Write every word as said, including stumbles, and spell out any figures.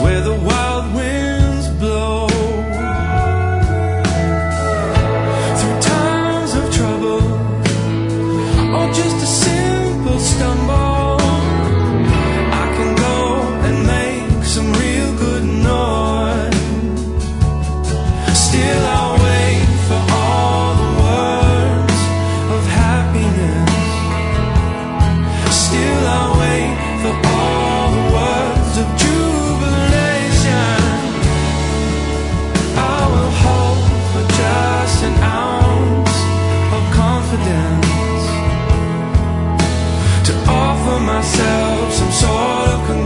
where the wild winds blow. Through times of trouble, or just a simple stumble, I can go and make some real good noise. Still I'll wait for all the words of happiness. Still I'll wait for all the words of jubilation. I will hope for just an ounce of confidence, to offer myself some sort of